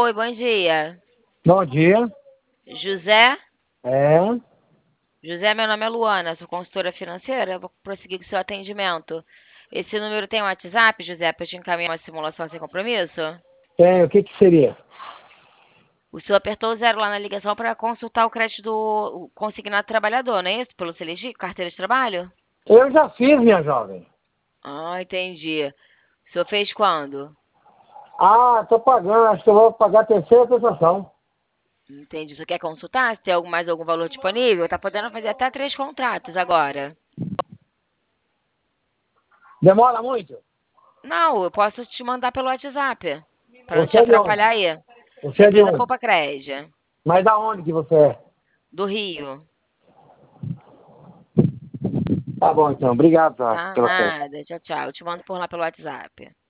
Oi, bom dia. Bom dia. José? É. José, meu nome é Luana, sou consultora financeira. Vou prosseguir com o seu atendimento. Esse número tem um WhatsApp, José, para eu te encaminhar uma simulação sem compromisso? Tem, o que que seria? O senhor apertou o zero lá na ligação para consultar o crédito do consignado trabalhador, não é isso? Pelo CLG, carteira de trabalho? Eu já fiz, minha jovem. Ah, entendi. O senhor fez quando? Ah, tô pagando, acho que eu vou pagar a terceira prestação. Entendi. O senhor quer consultar se tem mais algum valor disponível? Tá podendo fazer até 3 contratos agora. Demora muito? Não, eu posso te mandar pelo WhatsApp, para não te Você é de onde? atrapalhar aí. Você Da é de empresa onde? Poupa Crédito, Mas da onde que você é? do Rio. Tá bom, então. Obrigado Tá? pela festa. Nada. Tchau, tchau. Eu te mando por lá pelo WhatsApp.